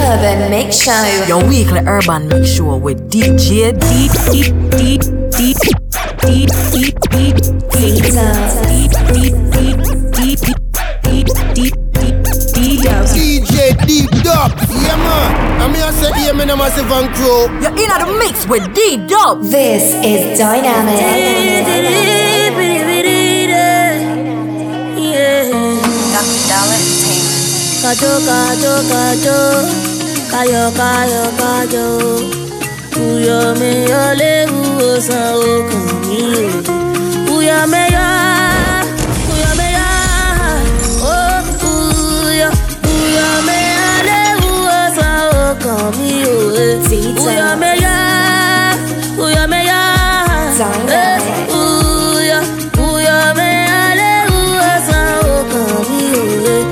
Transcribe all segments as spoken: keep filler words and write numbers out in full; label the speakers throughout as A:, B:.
A: Urban Mix Show.
B: Your weekly Urban Mix Show with D J D D D D D D D
C: D J Deep Dub. Yeah man, I'm here said yeah man, I'm a seven crew.
B: You're in the mix with D Dub.
A: This is Dynamic.
D: Kajo, kajo, kajo, kayo, kayo, kajo. Uyo me yo le uo sa o kami o. Uyo me yo, uyo me yo, oh uyo, uyo me yo le uo sa o kami o. Uyo me yo, uyo me yo, uyo, uyo me yo le uo sa o kami o.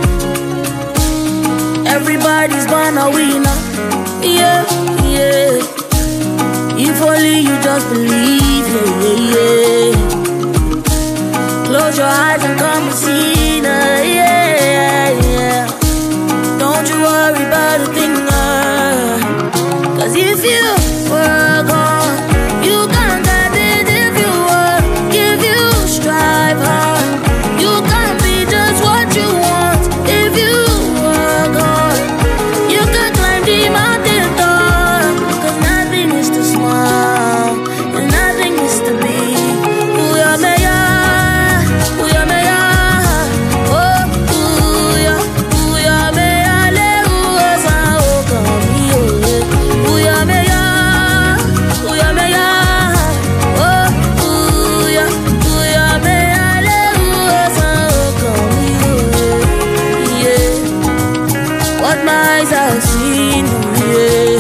D: Everybody's gonna win, yeah, yeah. If only you just believe, yeah, yeah. Close your eyes and come and see, nah, yeah, yeah. Don't you worry about a thing, nah. Cause if you were gone, you can't get it if you work, if you strive hard. You can't be just what you want if you were gone. You can climb the mountain top, cause nothing is too small, and nothing is too big. Uya meya, uya meya, oh uya, uya meya le uya sa o kami o. Uya meya, uya meya, oh uya, uya meya le uya sa o kami o. Yeah. What my eyes have seen, yeah.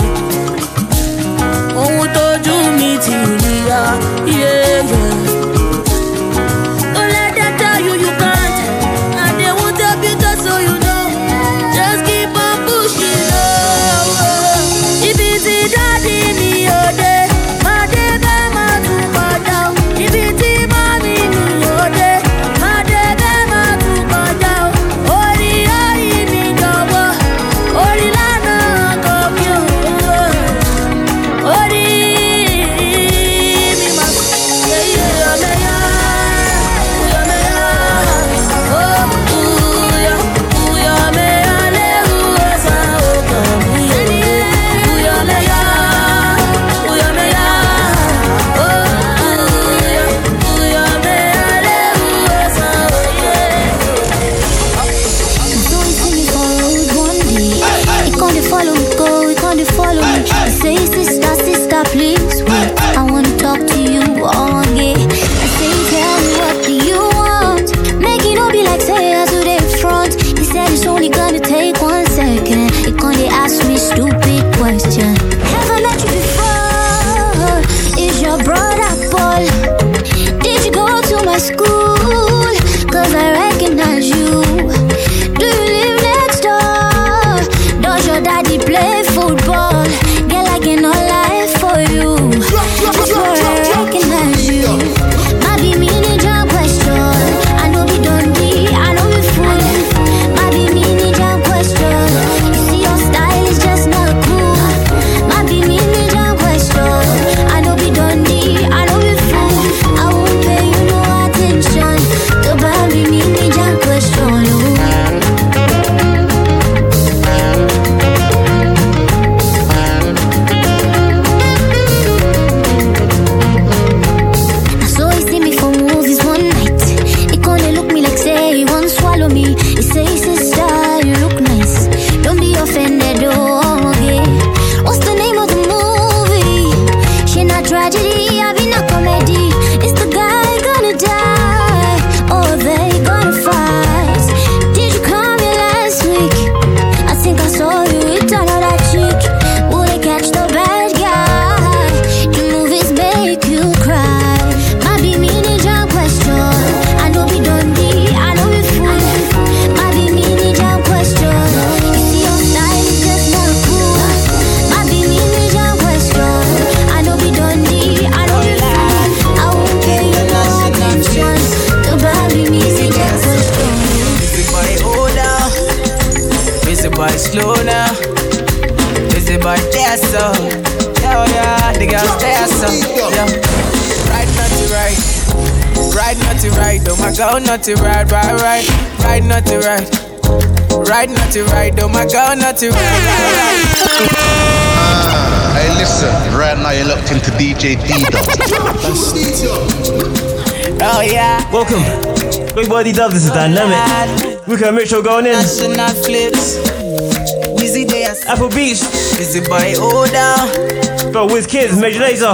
D: Ohun tójú mi ti rí, yeah, yeah. Don't let them tell you you can't, and they won't help you just so you know. Just keep on pushing, oh. If it's a daddy, me, oh, day, my day, my two, my down. If it's a mommy, me, oh, day, my day, my two, my down. Oh, the eye, me, go, oh, the lana, go, you, oh, the me, my, yeah, yeah, me, yeah, me, yeah, oh, yeah, yeah, me, yeah, le, oh, sa, oh, come, yeah, yeah, me, yeah, yeah, me, yeah, oh, yeah, yeah, me, yeah, le, oh, sa, oh, yeah.
E: So we sing it for road one day. It can't follow me, go, it can't follow me. I say, sister, sister, please wait. I wanna talk to you all day. I say, tell me what do you want? Make it all be like say I do the front. He said it's only gonna take one second. It can't ask me stupid question. Have I met you before? Is your brother Paul? Did you go to my school? Cause I recognize you. Do you live next door? Does your daddy play football? Girl, I cannot lie for you. Just for I recognize you. Might be mini jump question. I know we don't need, I know we fool. Might be mini jump question. You see your style is just not cool. Might be mini jump question. I know we don't need, I know we fool. I won't pay you no attention. The baby mini jump question.
F: Is it by there so? Yeah, yeah, the girls there so. Yeah. Right, not to right. Right, not to right. Oh my God, not to right, right, right. Right, not to right. Right, not to right. Oh my God, not to right, right, right.
G: Ah, hey, listen. Right now you're locked into D J D-Dubs.
F: Oh yeah.
H: Welcome. Big boy D-Dubs, this is Dynamic. Weekend Mix Show going in.
F: National flips. Wizzy Days.
H: Apple Beach.
F: Is it by order?
H: Got Wiz Kids, Major Lazer.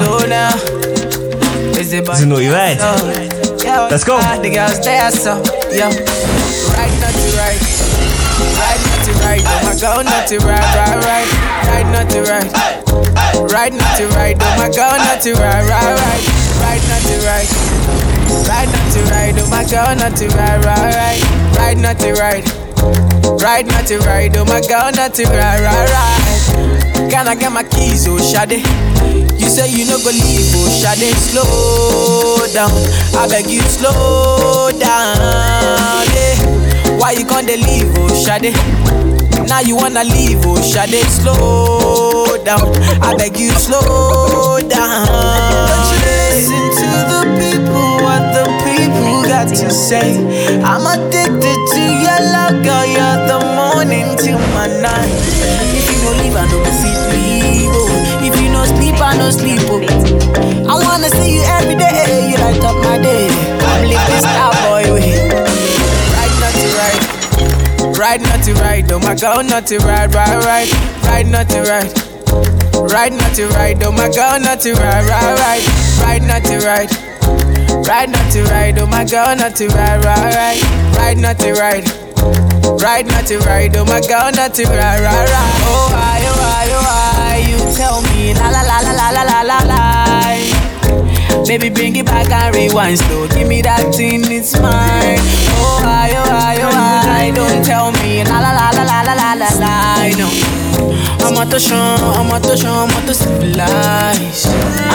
F: Is it by
H: This is Naughty Ride. Let's go.
F: The girls there so. Yeah. Right, not to right. Right, not to right. Oh my God, not to right, right, right. Right, not to right. Right, not to right. Oh my God, not to right, right, right. Right, not to right. Right, not to right. Oh my God, not to right, right, right. Right, not to right. Right, not to right. Oh my God, not to right, right, right. Can I get my keys, oh Shade? You say you no go leave, oh Shade. Slow down, I beg you slow down, yeah. Why you can't leave, oh Shade? Now you wanna leave, oh Shade. Slow down, I beg you slow down. Don't you listen to the people, what the people got to say. I'm addicted to your love, girl. You're the morning till my night. If you don't leave, I don't fit leave. Oh. If you no sleep, I no sleep. Oh. I wanna see you every day. You light up my day. I'm living star boy way. Right, not to right. Right, not to right. Oh my God, not to right, right, right. Right, not to right. Right, not to right. Oh my God, not to right, right, right. Right, not to right. Right, not to right. Oh my God, not to right, right, right. Right, not to right. Right, not to right. Oh my God, not to right, right, right. Oh why, oh why, oh why? You tell me la la la la la la la la la. Baby, bring it back and rewind slow. Give me that thing, it's mine. Oh why, oh why, oh why? Don't tell me la la la la la la la la la. No, I'm out to show, I'm out to show, I'm out to civilize.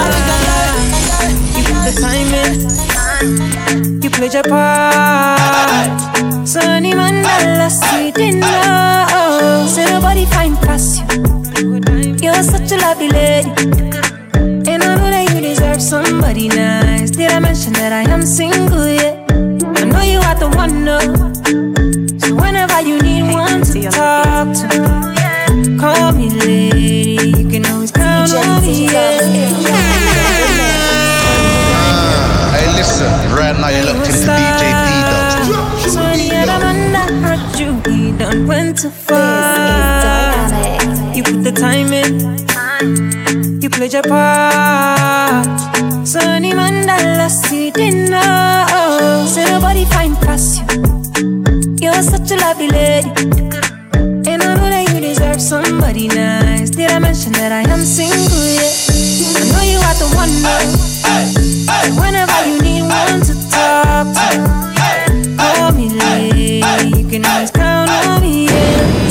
F: You put the time in, you played your part. Sunny Mandela, sweet in love. Say nobody find past you. You're such a lovely lady, and I know that you deserve somebody nice. Did I mention that I am single yet? I know you are the one, no. So whenever you need one to talk to, call me lady. You can always count on me, yeah.
G: Ah, hey, listen. Right now you're locked into D J D-Dubs.
E: So any other man that hurt you, he done went too far. You put the time in, you played your part. So any man that lost you didn't know. Say nobody find past you. You're such a lovely lady, and I know that you deserve somebody nice. Did I mention that I am single yet? I know you are the one, no. Whenever you need one to talk to, call me lady. You can always count on me, yeah.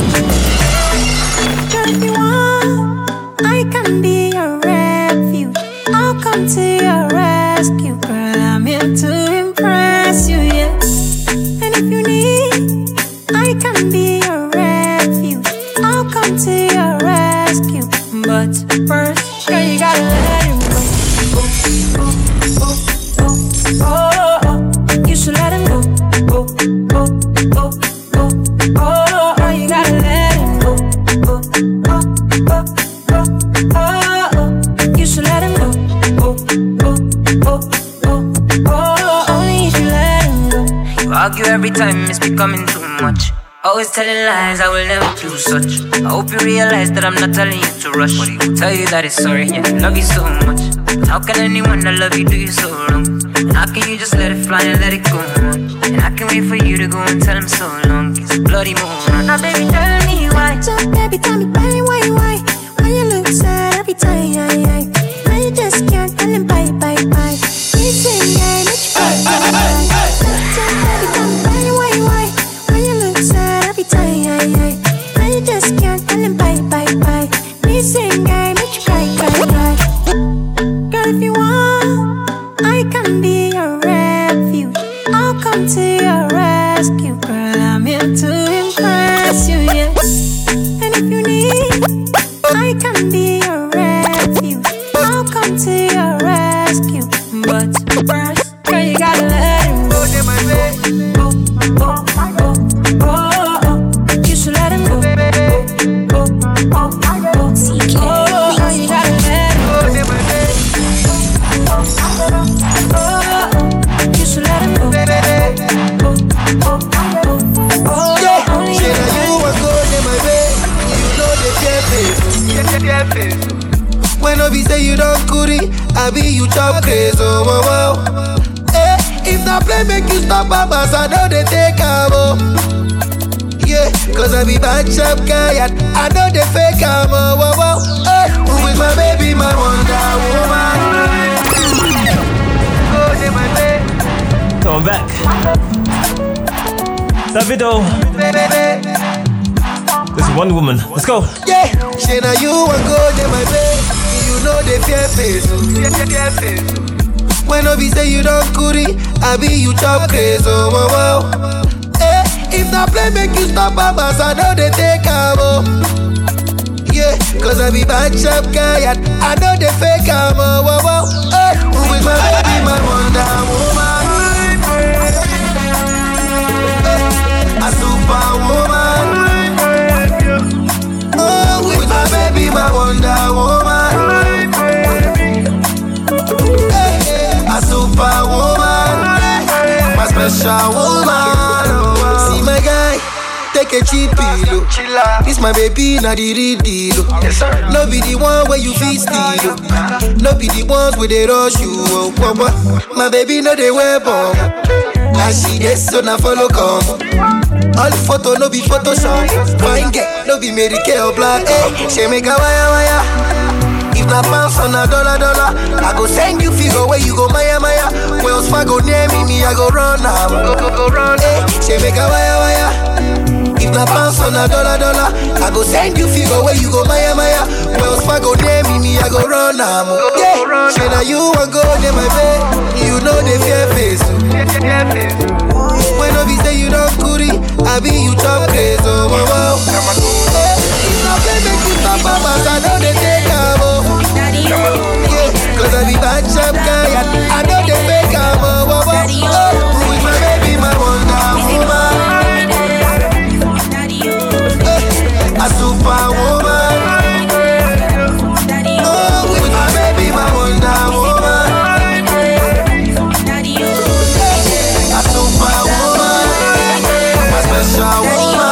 E: Girl, if you want, I can be your refuge. I'll come to your rescue, girl. I'm here to impress you, yeah. And if you need, I can be your refuge. I'll come to your rescue. But first, girl, you gotta let him go. Oh, oh, oh, oh, oh. You should let him go. Oh, oh, oh, oh, oh, oh. You gotta let him go. Oh, oh, oh, oh, oh, oh. You should let him go. Oh, oh, oh, oh, oh, oh. Only you should let him go.
I: You argue every time, it's becoming too much. Always telling lies, I will never do such. I hope you realize that I'm not telling you to rush. But he will tell you that he's sorry, yeah, I love you so much. But how can anyone that love you do you so wrong? And how can you just let it fly and let it go on? And I can wait for you to go and tell him so long. It's a bloody moron.
E: Now baby, tell me why. So baby, tell me why, why, why? Why you look sad every time, yeah, yeah. Why you just can't tell him bye, bye, bye? You say yeah, make you cry, bye, bye. So baby, tell me why, why, why? Why you look sad every time, yeah, yeah. Why you just can't tell him bye, bye, bye? Me say yeah, make you cry, cry, cry. Girl, if you want, I can be your refuge. I'll come to your rescue, girl. I'm here to impress you, yeah. And if you need, I
C: When I be say you don't goody, I be you chop crazy, oh, oh, oh. Eh, if that play make you stop, babas, I know they take a oh. Yeah, cause I be bad chop guy, and I know they fake a oh, oh, oh. Eh, who is my baby, my Wonder Woman? Oh, they my baby.
H: Come on back. Davido. This is Wonder Woman. Let's go.
C: Yeah, say now you want go, they my baby. You know they fear face. When I be say you don't goody, I be you chop crazy, oh, oh, oh. Eh, if that play make you stop, babas, I know they take a oh. Yeah, cause I be bad chop guy, and I know they fake a oh, oh, oh. Eh, who is my baby, my Wonder Woman? Eh, a superwoman. Oh, who is my baby, my Wonder Woman? A superwoman, my special woman. See my guy, take a cheap pillow. This my baby, not the real deal. No be the one where you feel steal. No be the ones where they rush you. Oh, oh, oh. My baby, no they wear bomb. And she gets so now follow come. All the photo no be Photoshop. Fine get no be Mary Kay or black. Hey, she make a wire wire. If na pounds on a dollar dollar, I go send you figure where you go Maya Maya. Wells Fargo near me, me I go run now. Go go go run. Hey, she make a wire wire. If na pounds on a dollar dollar, I go send you figure where you go Maya Maya. Wells Fargo near me, me I go run now. Yeah, she now you want go near my bed. You know they fear face. When I be say you don't goody, I be you chop crazy, oh, oh, oh. Hey, if na play make you stop, babas, I know they take a oh. Yeah, cause I be bad chop guy, and I know they fake a oh, oh, oh. Who is my baby, my Wonder Woman? Hey, a superwoman. Oh, who is my baby, my Wonder Woman? A superwoman, my special woman.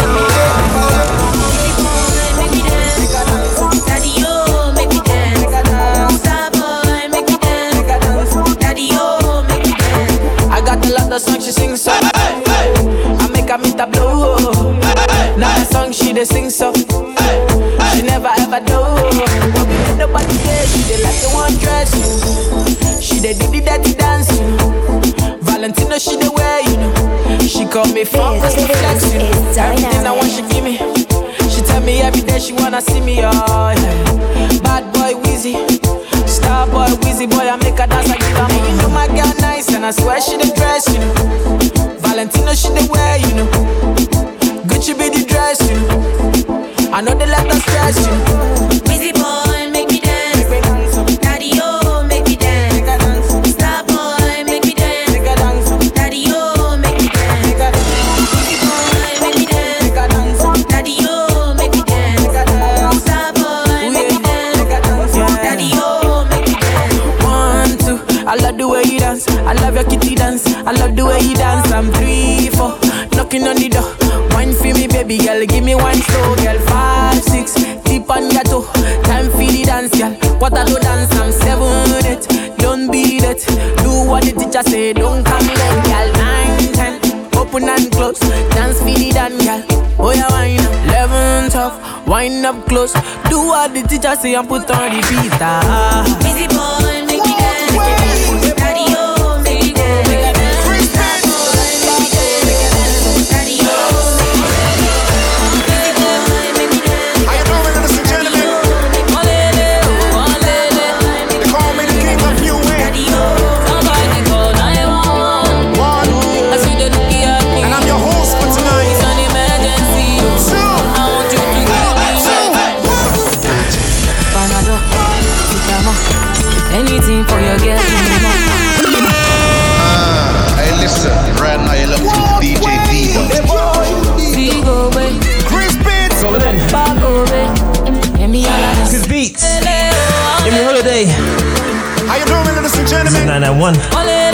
F: The song she sings so, I make her meet a blow. Now the song she dey sing so, she never ever do. But we let nobody say she dey like the one dress. She dey do the dirty dance. Valentino she dey wear, you know. She call me fun, cause me flex, you know. Everything I want she give me. She tell me every day she wanna see me, oh yeah. Bad boy Weezy, star boy Weezy boy, I make her dance, I give her money. You know my girl nice, and I swear she the dress, you know. Valentino she the wear, you know. Gucci be the dress, you know. I know they like the stress, you know.
D: Weezy boy, make me dance. Daddy oh, make me dance. Star boy, make me dance. Daddy oh, make me dance. Weezy boy, make me dance. Daddy oh, make me dance. Star boy, make me dance. Daddy oh, make me dance.
F: One, two, I love the way you dance. I love your kitty dance. I love the way you dance. I'm three, four, knocking on the door. Wine for me, baby girl, give me one slow, girl. Five, six, tip on your toe. Time for the dance, girl. What I do dance, I'm seven, eight. Don't beat it. Do what the teacher say, don't come late, girl. Nine, ten, open and close. Dance for the dance, girl. Oh yeah, wine up. Eleven, twelve, wind up close. Do what the teacher say and put on the beat. Ah.
D: Weezy boy, make me dance. Daddy oh, make me dance. Star boy, make me dance. Daddy oh.
F: Anything for your girl.
G: Ah, hey, listen, right now you're looking to D J Digo.
F: Digo, babe.
C: Chris Beats.
H: Call it in. Chris Beats. Give me holiday.
C: How you doing, ladies and
H: This is
C: gentlemen?
H: nine nine one.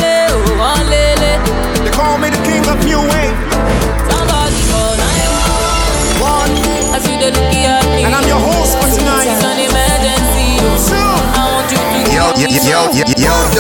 C: They call me the king of new wave.
F: Somebody call nine one one. I see the looky at me.
C: And I'm your host for tonight.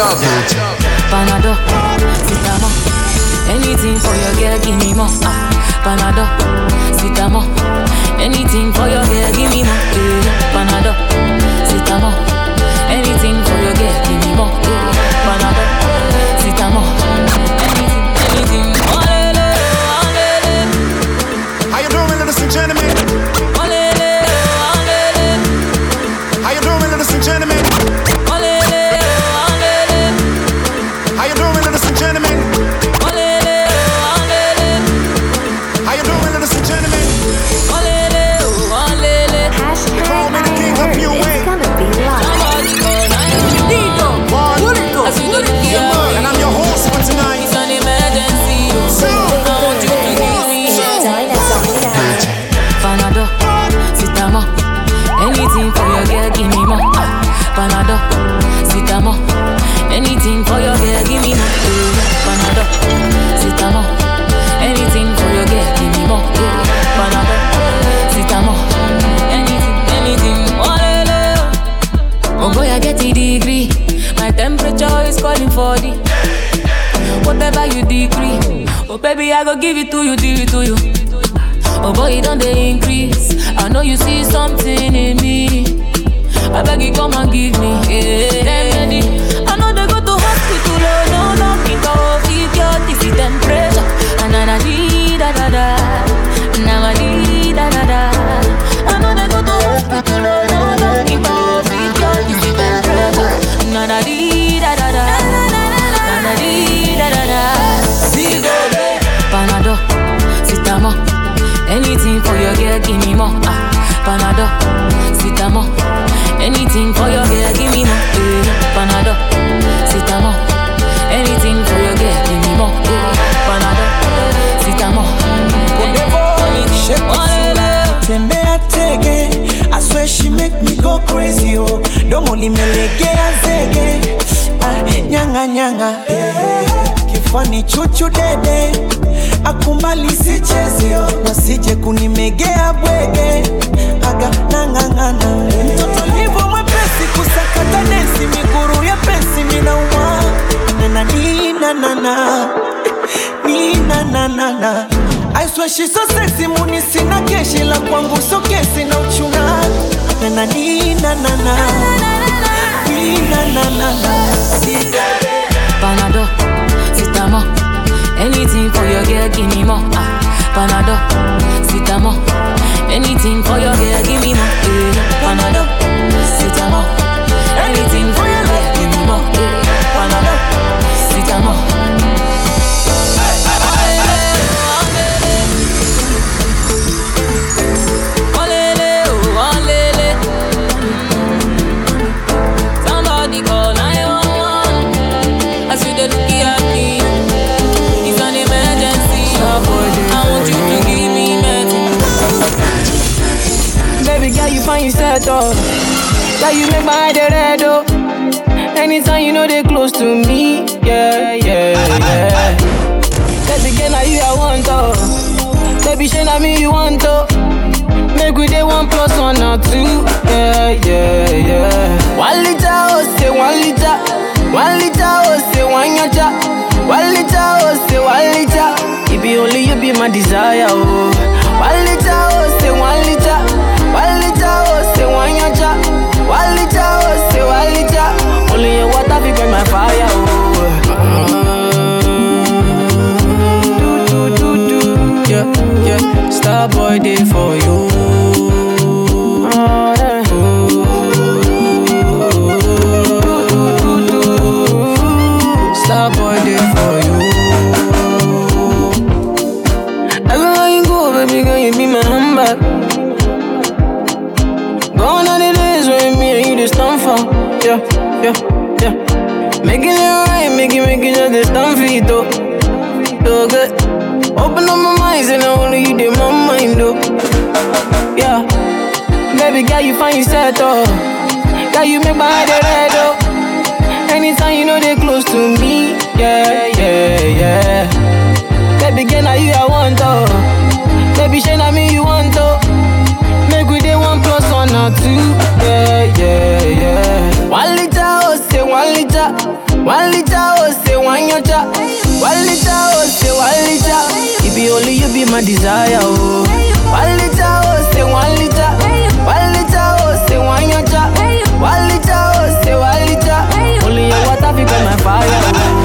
J: job.
D: Panado, Sitamo. Anything for your girl, give me more. Ah, Panado, Sitamo. Anything for your girl, give me more. Eh, Panado, Sitamo. Anything for your girl, give me more. Eh, Panado, Sitamo. Anything, anything. Olele, olele.
K: How you doing, ladies and gentlemen?
D: Olele, olele.
K: How you doing, ladies and gentlemen?
D: Olele, olele.
K: How you doing, ladies and gentlemen?
D: Olele, olele.
K: How you doing, ladies and gentlemen?
D: Olele, olele.
K: They call me the king of new wave.
D: Somebody call nine one one. I see the key.
K: And I'm your host for tonight.
D: It's an emergency. I want you to give me Panado, Sitamo. Anything for your girl, give me more. Panado, Sitamo. Anything for your girl, give me more. Panado, Sitamo. Anything for your girl, give me more. Panado, Sitamo. Anything, anything. Oh boy, I get a degree. My temperature is calling for the whatever you decree. Oh baby, I go give it to you, give it to you. Oh boy, it don't they increase. I know you see something in me. I beg you come and give me. Yeah. Them ready. I know they go to hospital. Oh no, no, think of it. Your this is temperature. And I need da da da. Now I need da da da. I know they go to hospital. Oh no, no, think of it. Your this is temperature. Na na di da da da. Na na di da da da. See go there. Panado, Sitamo. Anything for your girl, give me more. Ah, Panado, Sitamo. Anything for your girl, give me more. Eh, Panado, Sitamo. Anything for your girl, give me more. Eh, Panado, Sitamo.
L: Tembea tege, I swear she make me go crazy. Oh, don't only me legea zege. Ah, nyanga nyanga. Kifani chuchu dede. Akumbali si chezio, wasije kunimegea bwege. Aga nangangana. Mtoto livo mwepesi kusakata nesi, miguru ya pensi mina uma. Nana nina nana, nina nana na. I swear she's so sexy, muni sina keshi la kwangu so kesi na uchuna. Nana nina nana, nina nana na.
D: Panado, Sitamo. Anything for your girl, give me more. Ah, Panado, Sitamo. Anything for your girl, give me more. Eh, Panado, Sitamo. Anything for your girl, give me more. Eh, Panado, Sitamo. Olele, oh, olele. Somebody call nine one one. I see the looky at me. It's an emergency. I want you to give me medicine. Baby girl, you find yourself though. That you make my head red oh. Anytime you know they close to me. Yeah, yeah, yeah. Baby girl, now you I want to. Baby, shey na me you want to. Make we day one plus one or two. Yeah, yeah, yeah. One liter, oh say one liter. One liter, oh say one yacha. One liter, oh say one liter. It be only you be my desire, oh. One liter, oh say one liter. One liter, oh say one yacha. One liter, oh say one liter. Only your water be burn my fire, oh. Do do do do, yeah yeah. Star boy day for you. Star boy day for you. Everywhere you go, baby girl, you be my handbag. Gone are the days when me and you just stand for. Yeah, yeah, yeah. Making it right, making, making just this stand for you, though. So good. Open up my mind, and only you did my mind, though. Yeah. Baby girl, you find yourself, though. Girl, you make my head red, though. Anytime you know they close to me, yeah, yeah, yeah. Baby girl, now you I want to. Baby, shey na me you want to. Make we day one plus one or two, yeah, yeah, yeah. One liter, oh say one liter.
F: One liter, oh, say one yacha. One liter, oh, say one liter. It be only you be my desire, oh. One liter, oh, say one liter. One liter, oh, say one yacha. One liter, oh, say one liter. Only your water be my fire.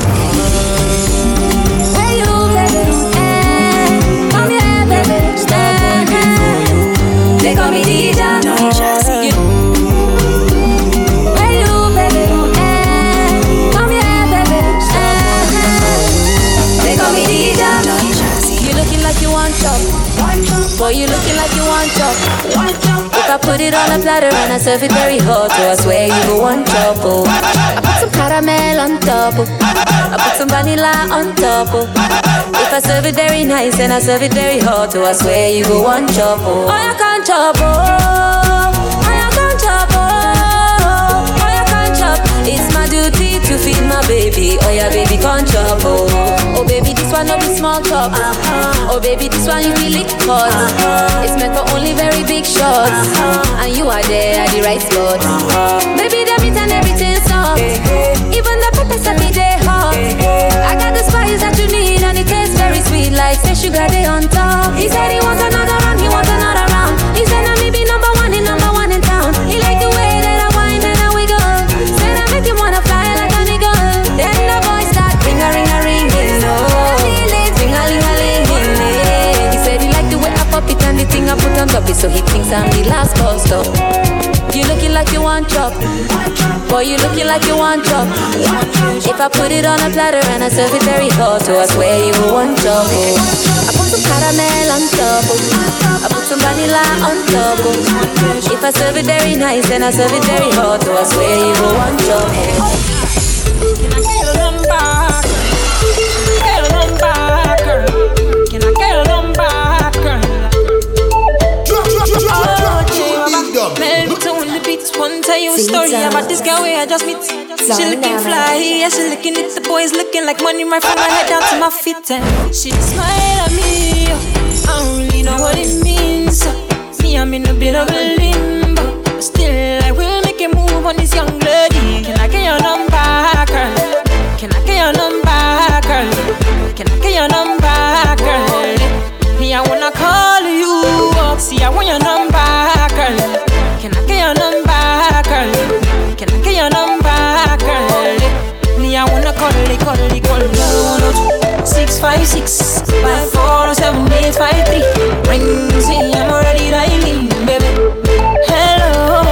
J: They call me D J. You. Where you, baby? Eh, come here, baby. Eh, they call me D J.
D: You looking like you want chop. Boy, you looking like you want chop. If I put it on a platter and I serve it very hot, oh, I swear you go one chop, oh. I put some caramel on top, oh. I put some vanilla on top, oh. If I serve it very nice and I serve it very hot, oh, I swear you go one chop, oh. Oh, you can't chop, oh. Oh, you can't chop, oh. Oh, you can't chop. It's my duty to feed my baby. Oh, yeah, baby, can't chop, oh. Oh, baby, this one no be small talk. Uh-huh. Oh, baby, this one you feel it cause uh-huh. It's meant for only very big shots uh-huh. And you are there at the right spot uh-huh. Baby, the meat and everything's soft hey, hey. Even the peppers that be there hot hey, hey. I got the spice that you need and it tastes very sweet like say sugar they on top. He said he wants another round, he wants another round. He said I may be number one, he number one in town. He like the way that I whine and I wiggle. Said I make him wanna fly like an eagle. Then the voice start ring a ring a ring, oh. Ring a ling a ling, he said he like the way I pop it and the thing I put on top it, so he thinks I'm the last bus stop. You looking like you want chop. Boy, you looking like you want chop. If I put it on a platter and I serve it very hot, oh, I swear you go one chop, oh. I put some caramel on top, oh. I put some vanilla on top, oh. If I serve it very nice and I serve it very hot, oh, I swear you go one chop, oh.
M: Can I get a number? Get a number, girl. Can I get a number, girl? Oh, Chihuahua, melt between the beats. One tell you a story about this girl where I just meet. She looking fly, yeah, she looking at the boys looking like money right from my head down to my feet. And she smiled at me, I don't really know what it means. Me, I'm in a bit of a limbo, but still I will make a move on this young lady. Can I get your number, girl? Can I get your number, girl? Can I get your number, girl? Me, I wanna call you up. See, I want your number, girl. Can I get your number, girl? Can I get your number, girl? Me, I wanna call it, call it, call it. Six five six five four seven eight five three. Ring, see, I'm already dialing, baby. Hello,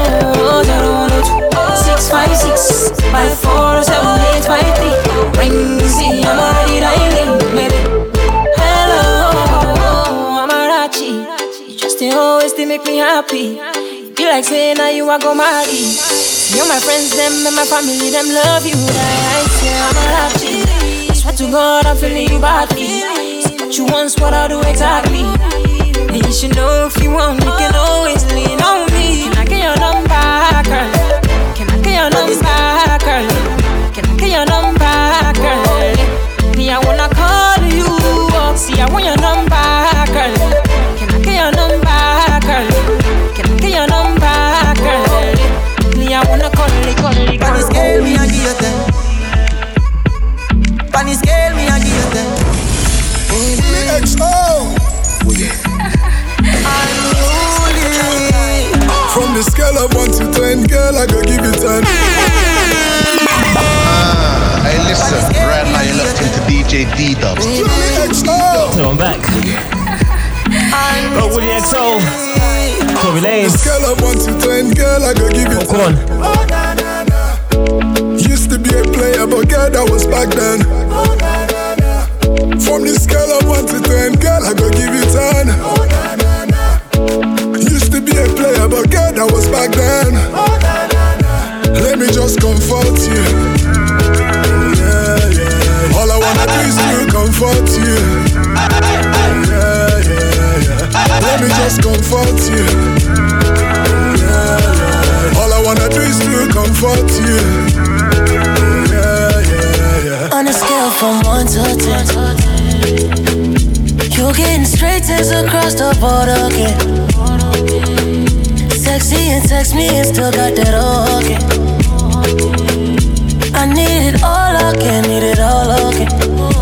M: six five six five four seven eight five three. Ring, see, I'm already dialing, baby. Hello, Amarachi, you just always to make me happy. You like saying now you are go marry. You my friends, them and my family, them love you. I say I'm a happy. I swear to God I'm feeling you badly. So what you want, what I do exactly. And you should know if you want, you can always lean on me. Can I get your number, girl? Can I get your number, girl? Can I get your number, girl? Me, I wanna call you up. See, I want your number, girl. Can I get your number, girl? Can I get your number, girl? Me, I wanna call it, call it, call it.
L: Funny scale, me, I give you ten. Funny scale, me, I give you ten.
C: X O. From the scale of one to ten, girl, I go give you ten.
G: Ah, hey, listen, right now you're locked into D J D-Dubs.
H: So I'm back. Oh, Willie X O. Tory Lanez.
C: Scale of one to ten, girl, I go give you ten.
H: Oh,
C: Used to be a player, but girl, that was back then. From the scale of one to ten, girl, I go give you ten. Used to be a player, but girl, that was back then. Let me just comfort you. Yeah, yeah. All I wanna do is to comfort you. Yeah, yeah, yeah. Let me just comfort you. Yeah, yeah. All I wanna do is to comfort you. Yeah, yeah, yeah.
N: On a scale from one to ten, you're getting straight tens across the board again. Sexy and text me and still got that okay. I need it again, need it all again.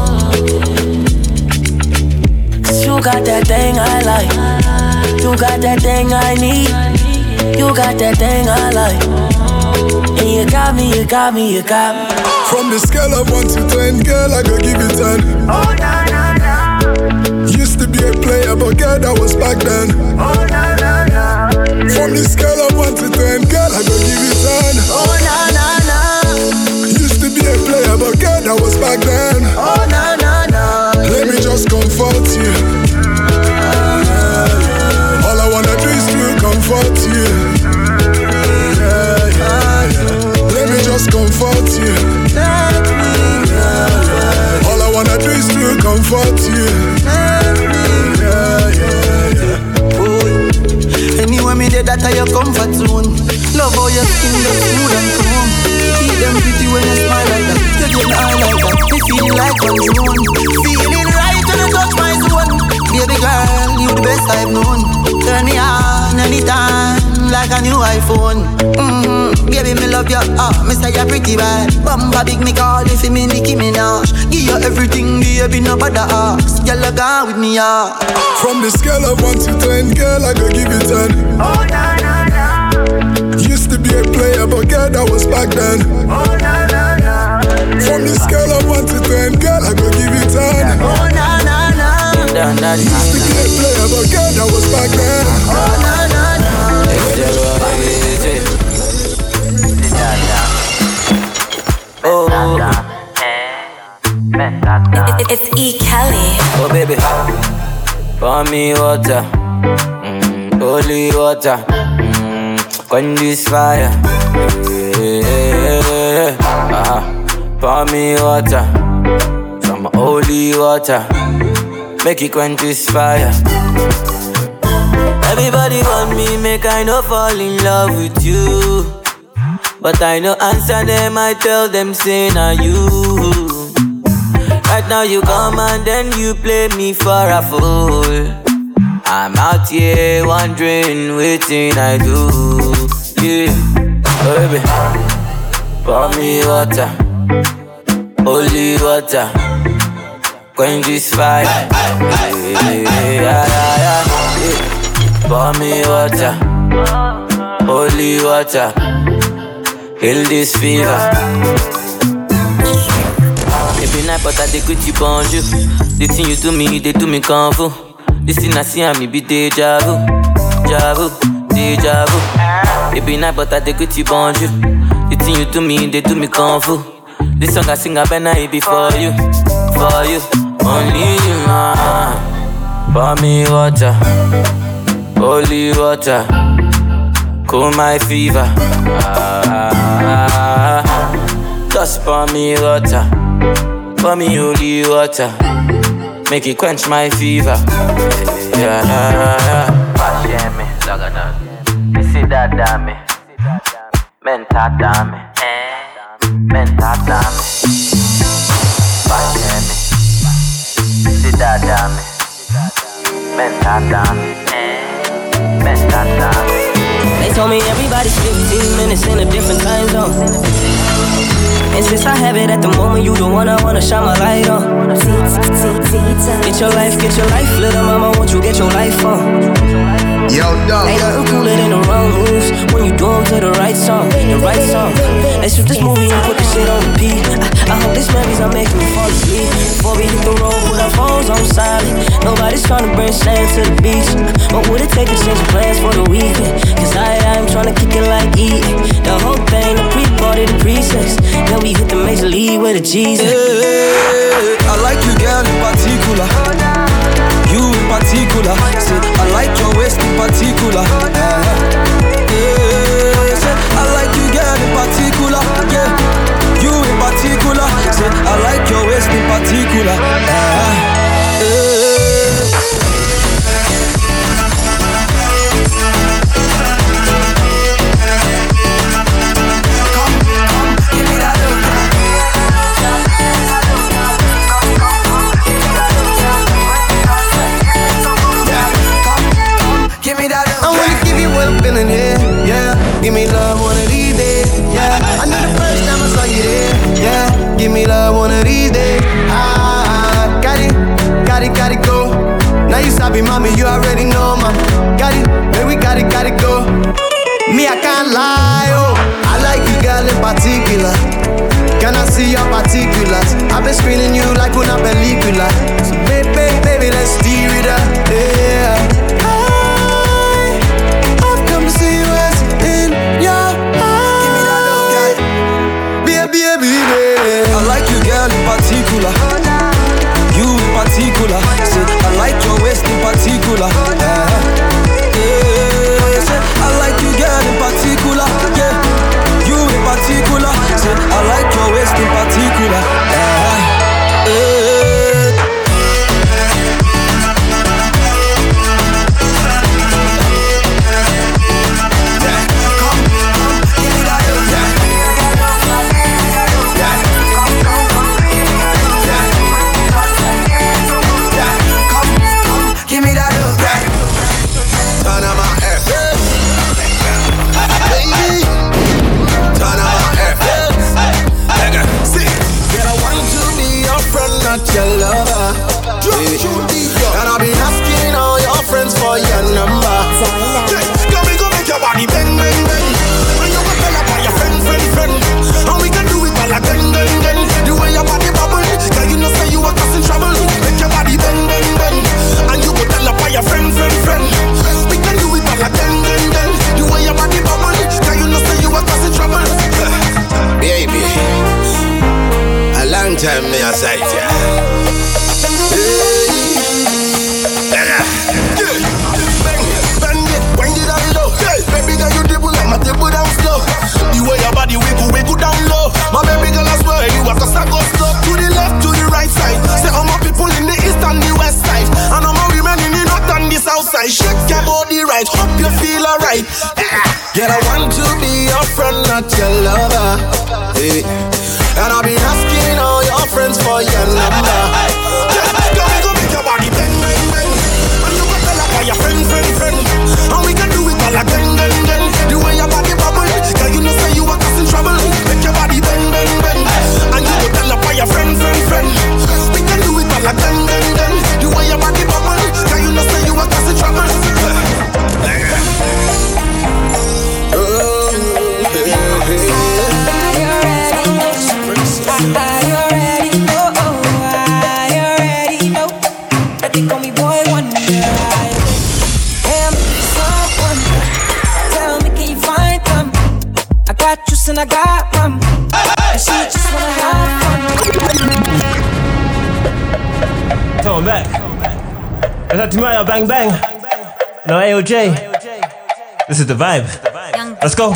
N: Cause you got that thing I like. You got that thing I need. You got that thing I like. And you got me, you got me, you got me.
O: From the scale of one to ten, girl, I go give it ten.
N: Oh, na, na, na.
O: Used to be a player, but girl, that was back then.
N: Oh, na, na, na.
O: From the scale of one to ten, girl, I go give it ten.
N: Oh, na, na, na.
O: Used to be a player, but girl, that was back then.
N: Oh, na, na, na.
O: Let me just comfort you. All I wanna do is to comfort you. Yeah, yeah, yeah. Let me just comfort you. All I wanna do is to comfort you. Yeah, yeah, yeah.
C: Oh, anyway, me there, that are your comfort zone. Love how your skin looks smooth and calm. Keep them pretty when you smile like that. You get eye like that. Me feel like on zone. Feeling right when you touch my zone. Baby girl, you the best I've known. Turn me on anytime, like a new iPhone. Mm-hmm. Baby, me love you, ah, uh, me say you're pretty bad. Bumba big me call if you me Nicki Minaj. Give you everything, baby, no bother ask. Girl, you gone with me, ah.
O: From the scale of one to ten, girl, I go give it ten.
N: Oh, na, na, na.
O: Used to be a player, but girl, that was back then.
N: Oh, na, na, na.
O: From the scale of one to ten, girl, I go give it ten.
N: Oh, na, na, na.
O: Used to be a player, but girl, that was back then.
N: Oh, na, na, na.
F: Oh,
A: It's E. Kelly.
F: oh baby, pour me water, mm, holy water, mm, quench this fire. Yeah, uh-huh. Pour me water, some holy water, make it quench this fire. Everybody want me, make I no fall in love with you. But I no answer them, I tell them say na you. Right now you come and then you play me for a fool. I'm out here wondering waiting I do. Yeah, oh baby, pour me water, holy water, quench this fire. Yeah, yeah, yeah, yeah. Pour me water, holy water, heal this fever. Every night but I dey good you on you. The thing you do me, they do me kung fu. This thing I see and me be deja vu, deja vu, deja vu. Every night but I dey good you on you. The thing you do me, they do me kung fu. This song I sing I better it be for you, for you, only you, man. Pour me water, holy water, cool my fever. Ah, just pour me water, pour me holy water, make it quench my fever. Yeah, yeah, yeah. Pass me, Sagana. Me see that dame, menta dame, menta dame. Pass me, me see that dame, menta dame.
N: They told me everybody's fifteen minutes in a different time zone. And since I have it at the moment, you the one I wanna shine my light on. Get your life, get your life, little mama, won't you get your life on?
C: Yo, dog.
N: Ain't nothing cooler than the wrong moves when you do them to the right song, the right song. Let's shoot this movie and put this shit on repeat. I, I hope these memories are making me fall asleep. Before we hit the road, put our phones on silent. Nobody's trying to bring sand to the beach. What would it take to change plans for the weekend? Cause I, I'm trying to kick it like eating. The whole thing, the pre-party, the pre-sex. Then we hit the major league with a Jesus.
C: Hey, I like you, girl, in particular. You in particular. Say, I like your waist in particular. Yeah, yeah. Say, I like you, girl, in particular. Yeah, you in particular. Say, I like your waist in particular. Yeah, yeah. Feeling here, yeah. Give me love one of these days, yeah. I know the first time I saw you there, yeah. Give give me love one of these days. Ah, got it, got it, got it, go. Now you sabi, mommy, you already know, ma. Got it, baby, got it, got it, go. Me, I can't lie, oh. I like you, girl, in particular. Can I see your particulars? I've been screening you like una película. So baby, baby, let's steer it up, yeah. I, I've come to see what's in your eyes. Baby, baby, baby.
P: I like you, girl, in particular. You in particular. Say, I like your waist in particular. Yeah. Yeah. Say, I like you, girl, in particular. Yeah. You in particular. Say, I like your waist in particular. Yeah. Yeah. Come, come, give me that. Give me that look, yeah. Turn on my F, baby. Turn on my F, nigga. See, girl, I want to be your friend, not your lover. Yeah. And I've been asking all your friends for your number. Yeah. Girl, we go make your body bang, bang, bang. And you go tell about your friend, friend, friend. And we can do it all like bang, bang, bang. The way your body bubble, girl, you know say you are causing trouble. Make your body bang, bang, bang. And you go tell about your friend, friend, friend. We can do it all like bang, bang, bang. The way your body bubble, girl, you know say you are causing trouble. Baby, a long time me a sight ya. When you down low, baby girl you dribble like my table down slow. The way your body wiggle, wiggle down low. My baby girl I swear you are cause I go slow. To the left, to the right side. Say all my people in the east and the west side. And all my women in the north and the south side. Shake your body right, hope you feel alright. Girl I want to be your friend, not your lover. Hey. And I've been asking all your friends for your number. Girl we go make your body bang, bang, bang. And you go tell about your friend, friend, friend. And we can do it all like bang, bang, bang. The way your body bubble, girl you know say you are causing trouble. Make your body bang, bang, bang. And you go tell about your friend, friend, friend. We can do it all like bang, bang, bang. The way your body bubble, girl you know say you are causing trouble.
M: I already know, I already know that they call me boy wonder. Hey, I'm someone. Tell me, can you find them? I got juice and I got rum, and she just wanna have fun.
H: Come on back. That's out to Mario Bang Bang. No A O J. This is the vibe. Let's go.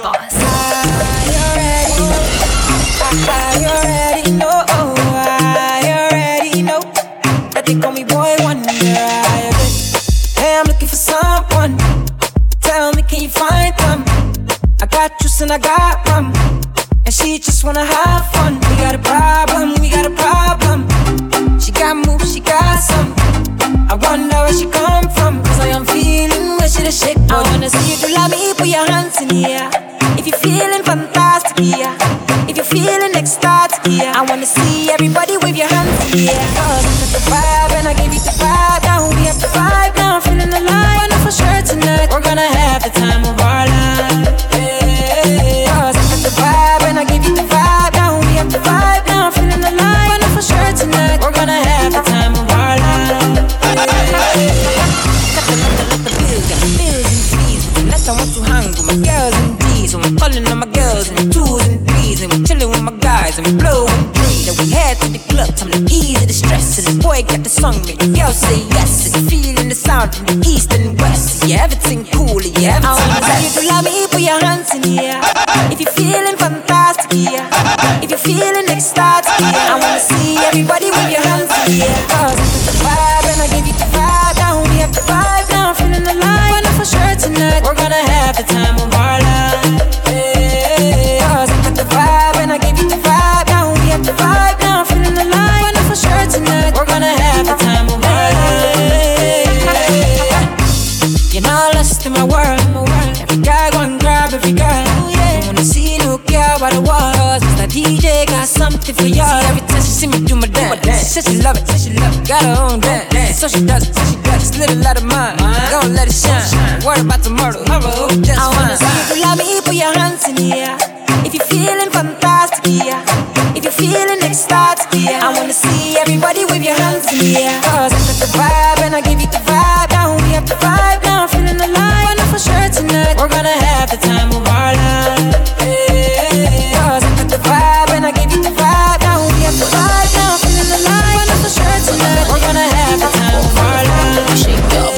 M: I already know, I already know that they call me boy wonder. Hey, I'm looking for someone. Tell me, can you find them? I got juice and I got rum, and she just wanna have fun. We got a problem, we got a problem. She got moves, she got some. I wonder where she come from, cause I am feeling where she the shake. I wanna see you do love me, put your hands in the air. If you're feeling fantastic, yeah. If you're feeling ecstatic, yeah. I wanna see everybody wave your hands in the air. Cause I got the vibe and I gave you the vibe. Now we have the vibe, now I'm feeling alive. I know for sure tonight we're gonna have the time of our life. Yeah. Cause I got the vibe and I gave you the vibe. Now we have the vibe, now I'm feeling alive. I know for sure tonight we're gonna have the time of our life. Yeah. Got the lot, the lot, the bills, got the bills and fees. Unless I want to hang with my girls and D's. So I'm calling on my girls and twos and threes. And we're chilling with my guys and we blow and breathe. And we head to the club, time to ease the stress. And the boy got the song, make the girl say yes. And feeling the sound from the east and west. Yeah, everything cool, yeah, everything I wanna see you to love me, put your hands in the air. If you're feeling fantastic, yeah. If you're feeling ecstatic, yeah. I wanna see everybody with your hands in the air. Cause I got the vibe and I gave you the vibe. Now we have the vibe, now I'm feeling alive. I know for sure tonight we're gonna have the time of our life. Yeah. Cause I got the vibe and I gave you the vibe. Now we have the vibe, now I'm feeling alive. I know for sure tonight we're gonna have the time of our life. You're not lost in my world. Every guy go and grab every girl. I wanna see no girl by the walls. Cause the D J got got something for y'all. Every time she see me do my dance, she said she love it, she love it. Got her own dance, so she does it, so she does it. This little light of mine, gon' let it shine. Worry about tomorrow, tomorrow, just I wanna see if you love me, put your hands in the air. If you're feeling fantastic, yeah. If you're feeling ecstatic, yeah. I wanna see everybody with your hands in the air. Cause I got the vibe and I give you the vibe. Now we have the vibe, now I'm feeling alive. I know for sure tonight we're gonna have the time of our life. Cause I got the vibe and I give you the vibe. Now we have the vibe, now I'm feeling alive. I know for sure tonight we're gonna have the time of our life. Shake up.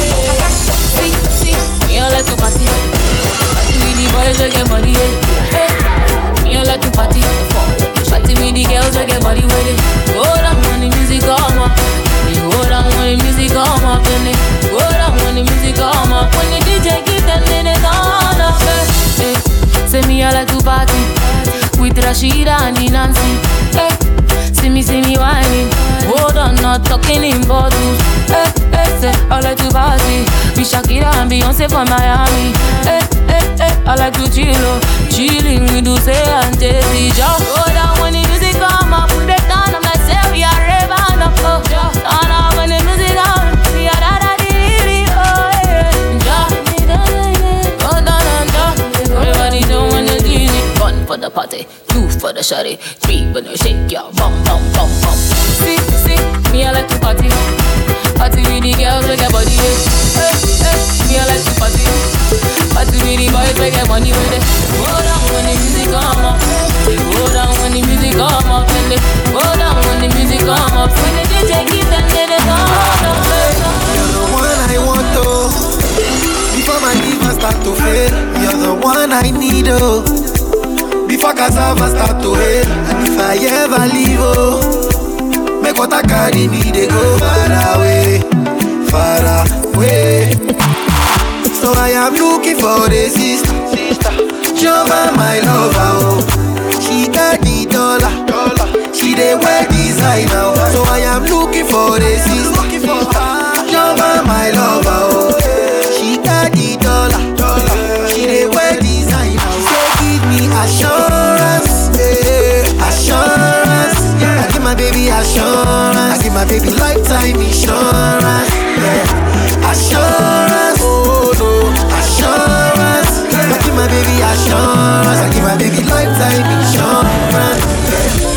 M: See, see, me all like to party. Party with the boys, they get money, yeah. Me all like to party. Party with the girls, they get body with it. Go down when the music come up. They go down when the music come up. Then they go down when the music come up. When the D J give them, then they turn up. Hey, say me all like to party with Rashida and the Nancy. Hey, see me, see me whining. Hold on, not talking in bottles. Hey, hey, say I like to party with Shakira and Beyonce from Miami. Hey, hey, hey, I like to chill, oh. Chilling with Dulce and Jay-Z. Just go down when the music come up. Put it down, I'm like, say we are raving up. Oh, just turn up when the music come. We are da da di di, oh yeah. Just go down and down. Everybody doing the D J. One for the party, two for the shawty, three when you shake your bum bum bum bum. See, see, me I like to party. Party with the girls, make your body hey, hey, hey. Me I like to party. Party with the boys, make your money with it. Go down when the music come up. They go down when the music come up. Then they go down when the music come up. When the D J give them, then they go down.
C: You're the one I want to. Before my liver start to fail, you're the one I need oh. Before cassava start to hate, and if I ever leave oh, make what I carry me, they go far away, far away. So I am looking for a sister, sister. Joma my lover, oh. She got the dollar, dollar. She dey wear designer, oh. So I am looking for a sister, Joma my lover, oh. She got the dollar, dollar. She dey wear designer, oh. So give me assurance, yeah. Assurance, yeah. I give my baby assurance. I give my baby lifetime insurance, yeah. Assurance, oh no, assurance, yeah. I give my baby assurance. I give my baby lifetime insurance, yeah.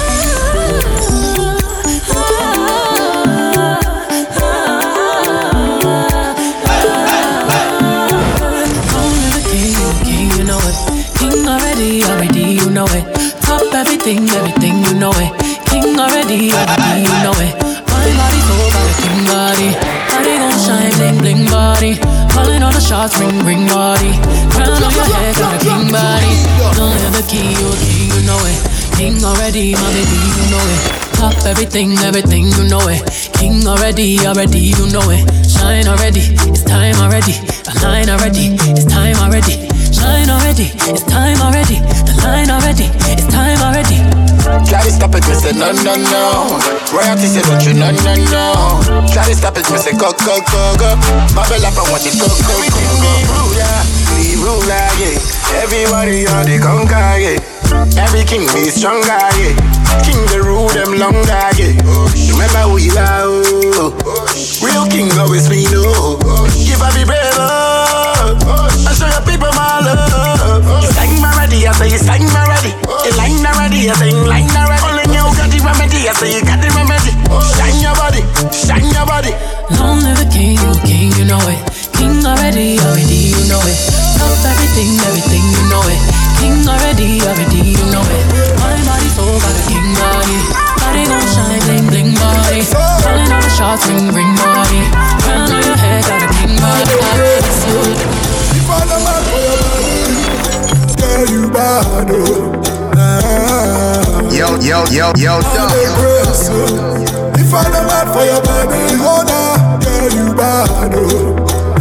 Q: Already, already, you know it. Top everything, everything, you know it. King already, already, you know it. My body so got a king body. Body gon' shine, bling bling body. Calling all the shots, ring ring body. Crown on your head, got a king body. Don't have the key, you a king, you know it. King already, my baby, you know it. Top everything, everything, you know it. King already, already, you know it. Shine already, it's time already. The line already, it's time already. Shine already, it's time already. The line already, it's time already.
P: Try to stop it, me say no, no, no. Royalty say don't you, no, no, no. Try to stop it, me say go, go, go, go. Bubble up and watch it go, go, go, go. Ruler, the ruler, yeah. Everybody on the conquer, yeah. Every king be stronger, yeah. King the rule them longer, yeah. Remember who you are, oh. Real king always be no. Give up be brave, oh. And show your people my love. You sang my ready, I say you sang my ready. You line already, I say you line already. Only you got the remedy, I say you got the remedy. Shine your body, shine your body.
Q: Long live the king, you king, you know it. King already, already, you know it. Top everything, everything, you know it. King already, already, you know it. My body so got a king body. Body gon' shine, bling bling body. Calling all the shots, ring ring body. Crown on your head, got a king body. It's good.
O: If I'm the man for your body, girl you bad oh.
G: Yo, yo, yo, yo, dog.
O: If I'm the man for your body, oh nah, girl you bad oh.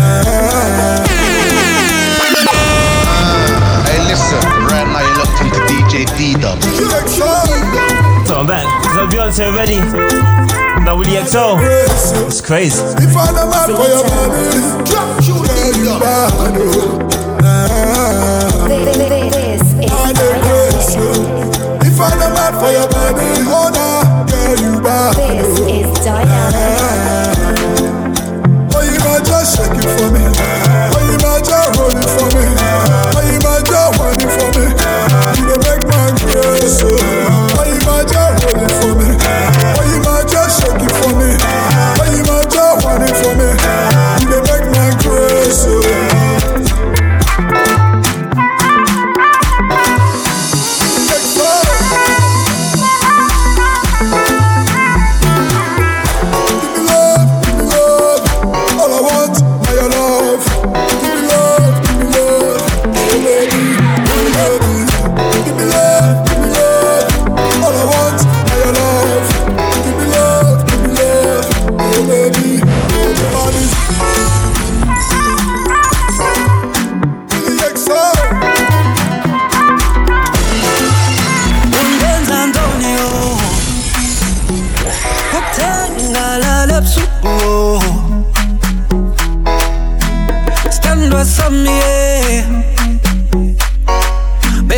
G: Hey, listen, right now you're locked into D J D-Dub.
H: So I'm back. Is that Beyonce already? Double E X O. It's crazy.
O: If I'm the man for your body, girl you bad oh. If I'm the man for your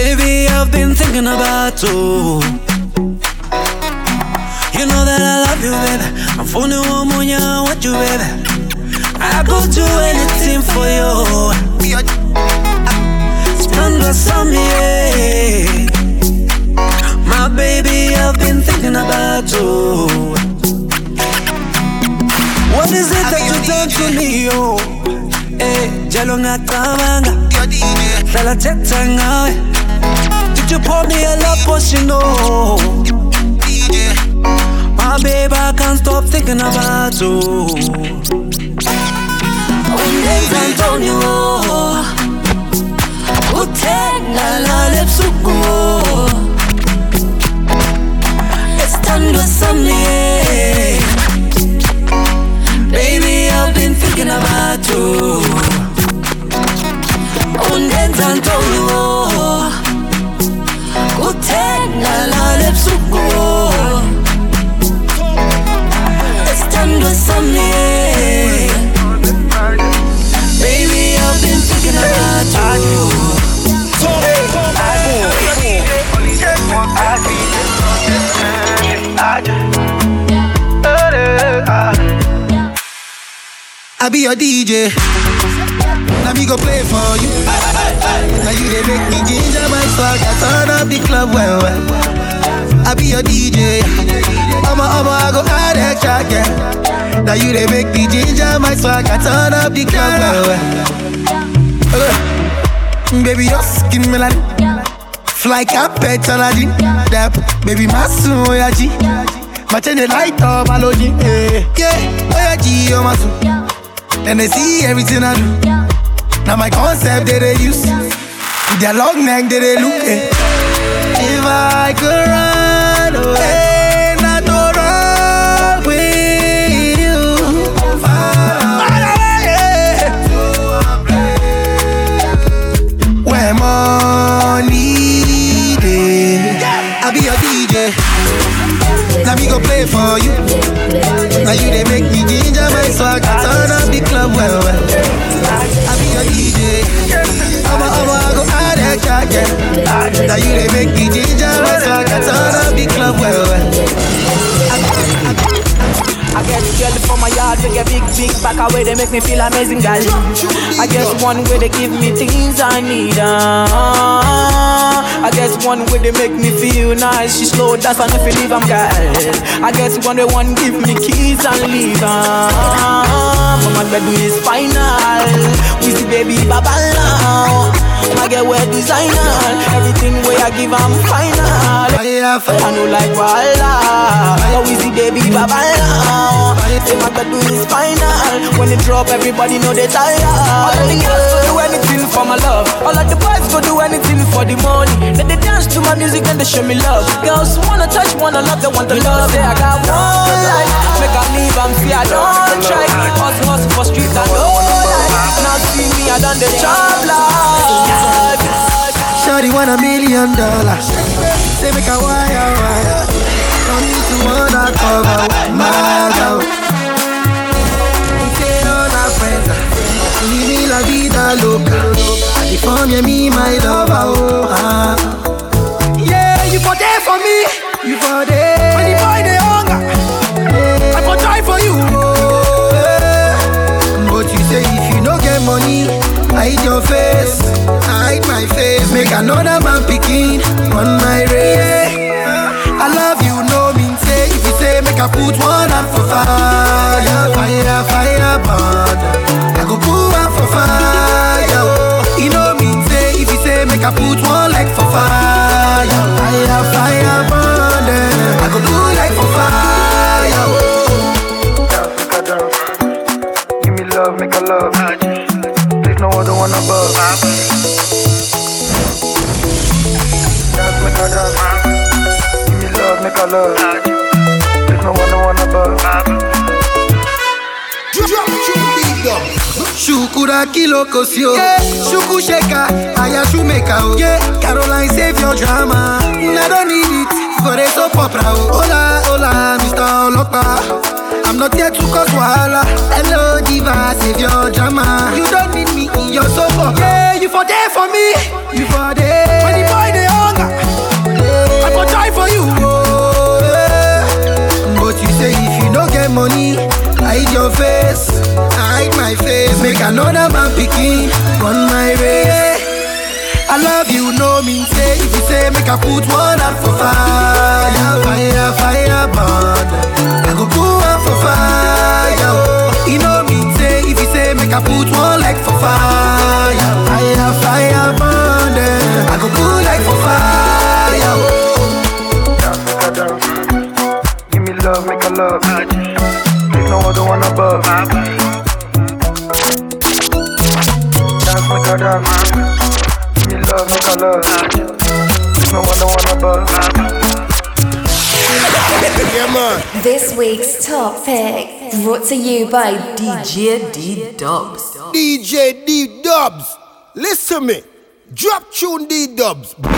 L: Baby, I've been thinking about you. You know that I love you, baby. I'm phoning one more, I want you, baby. I go do anything for you. Spend the summer, yeah. My baby, I've been thinking about you. What is it that you done to me, yo? Eh, jalo ngakamanga. Fela tetanga. Did you pour me a love potion, no? My baby, I can't stop thinking about you. Undenza Antonio, utenda la lepsuko. Estando something, baby, I've been thinking about you. Undenza Antonio, utenda la lepsuko. Estando something, baby, I've been thinking about you.
C: I be your D J. Now me go play for you. Now you they make me ginger my swag. I turn up the club well well. I be your D J. I'ma I'ma I go add extra yeah. Now you they make me ginger my swag. I turn up the club well well. Okay. Baby your skin melody. Fly carpet Aladdin. Dap baby masu oyaji. My chain the light up aloji. Yeah oyaji oh masu. Then they see everything I do. Now my concept that they use. With their long neck that they look eh. If I could run away, not to run with you. Far away. Where money day. I be your D J. Now me go play for you. Now you they make me ginger my swag. I turn up the club well well. I be your D J. I'ma I'ma I go add extra yeah. Now you they make me ginger my swag. I turn up the club well well.
F: I get girl from my yard, they get big, big back away, they make me feel amazing, girl. I guess one way they give me things I need, uh. I guess one way they make me feel nice. She slow, that's enough to leave, I'm girl. I guess one way one give me keys and leave, uh. But my bedroom is final. We see baby baba now. I get wear designer. Everything way I give, I'm final. I know like Walla. So we see baby baba now. Say my bedroom is final. When it drop, everybody know they tired. All of the girls go do anything for my love. All of the boys go do anything for the money. Then they dance to my music and they show me love. Girls wanna touch, wanna love, they want the love. Say I got one life, make I leave, I'm see I don't try. Hustle, hustle for street, I know life. Now see me, I done the job life.
C: Shawty want a million dollars. Say make a wire wire. Don't need to wanna cover my girl. Say all our friends, leave me la vida loca. California, me my lover, oh ah. Yeah, you for there for me, you for there. When the boy they hunger, yeah. I for try for you, oh. Yeah. But you say if you no get money, hide your face, hide my face. Make another man picking on my race. I love you, no mean say. If you say make I put one hand for fire, fire, fire, burn. I go put one for fire. You know mean say. If you say make I put one leg for fire, fire, fire, burn. I go put leg for fire. Dance, make a dance. Give me love, make a love. There's no other one above. Dance, make a dance. Make a love. There's no one, no one above. Shukura kilo kosio, yeah. Shuku sheka, aya shumeka oh. Yeah, Caroline save your drama. I don't need it for a soap opera oh. Hola, hola, Mister Olopa. I'm not here to cause wahala. Hello diva, save your drama. You don't need me in your soap opera. Yeah, you for there for me. You for there. When the boy you know me, say if you say make I put one out for fire, fire, fire, burn. I go put one for fire. Oh. You know me, say if you say make I put one like for fire, fire, fire, burn. I go put like for fire. Oh.
R: Dance, make a dance. Give me love, make a love. Make no other one above. Dance, make a dance. Give me love, make a love. Make no other one above.
C: Yeah, man.
A: This week's top pick brought to you by
B: D J D Dubs.
C: D J D Dubs. Listen me. Drop tune D Dubs.
A: D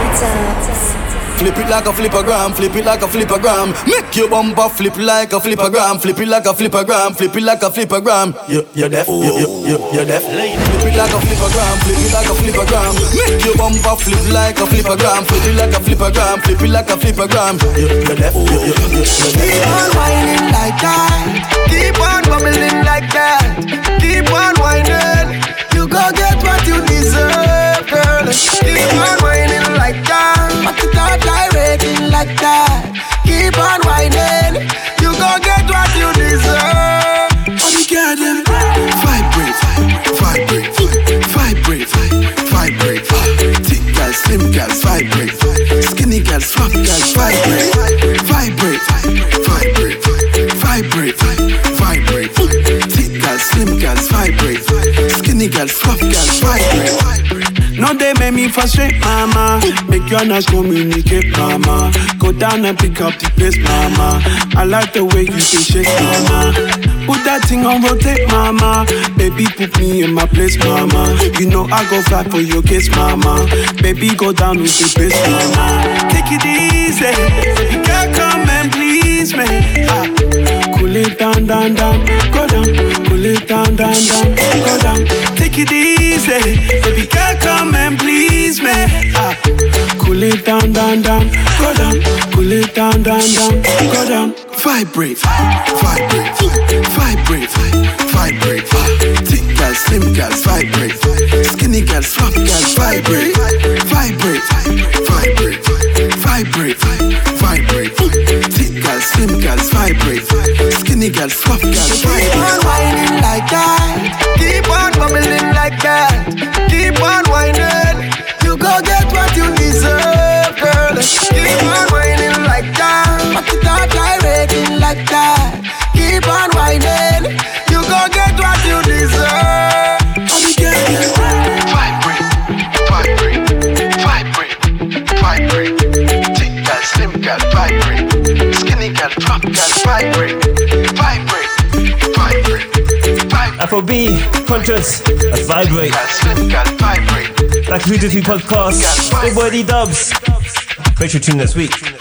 A: Dubs.
P: Flip it like a flippergram, flip it like a flippergram. Make your bumper flip like a flippergram, flip it like a flippergram, flip it like a flippergram. You, you're deaf, you, you, you, you're deaf. Flip it like a flippergram, flip it like a flippergram. Make your bumper flip like a flippergram, flip it like a flippergram, flip it like a flippergram. You, you're deaf, you, you, you, you're deaf.
C: Keep on whining like that. Keep on bubbling like that. Keep on whining. You go get what you deserve, girl. Keep on whining like that. But you start gyrating like that. Keep on whining. You go get what you deserve.
O: All the girls them vibrate, vibrate, vibrate, vibrate. Thick girls, slim girls, vibrate. Skinny girls, fat girls, vibrate, vibrate, vibrate, vibrate, vibrate. Thick girls, slim girls, vibrate. Skinny girls, fat girls, vibrate.
L: No, they make me frustrate, mama. Make your nurse communicate, mama. Go down and pick up the pace, mama. I like the way you can shake, mama. Put that thing on rotate, mama. Baby, put me in my place, mama. You know I go fly for your kiss, mama. Baby, go down with the pace, mama. Take it easy, baby girl, come and please me. Ah. Cool it down, down, down, go down. Cool it down, down, down, go down. Take it easy, baby girl, come and please me. Ah. Cool it down, down, down, go down. Cool it down, down, down, go down.
O: Vibrate, vibrate, vibrate, vibrate. Thick girls, slim girls, vibrate. Skinny girls, fat girls, vibrate, vibrate, vibrate, vibrate, vibrate. Thick girls, slim girls, vibrate. Skinny girls, fat girls, vibrate.
C: Keep on whining like that. Keep on bubbling like that. Keep on whining. You go get what you deserve, girl. Keep on whining like that. But you start gyrating like that. Keep on whining. You go get what you deserve.
O: All the girls vibrate, vibrate, vibrate, vibrate. Thick girls, slim girls, vibrate. Skinny girls, fat girls, vibrate, vibrate, vibrate, vibrate.
H: Afro B, Contras, that's Vibrate.
O: Slim girls, vibrate.
H: Back to the podcast. Big Boy D Dubs. Make sure you tune next week.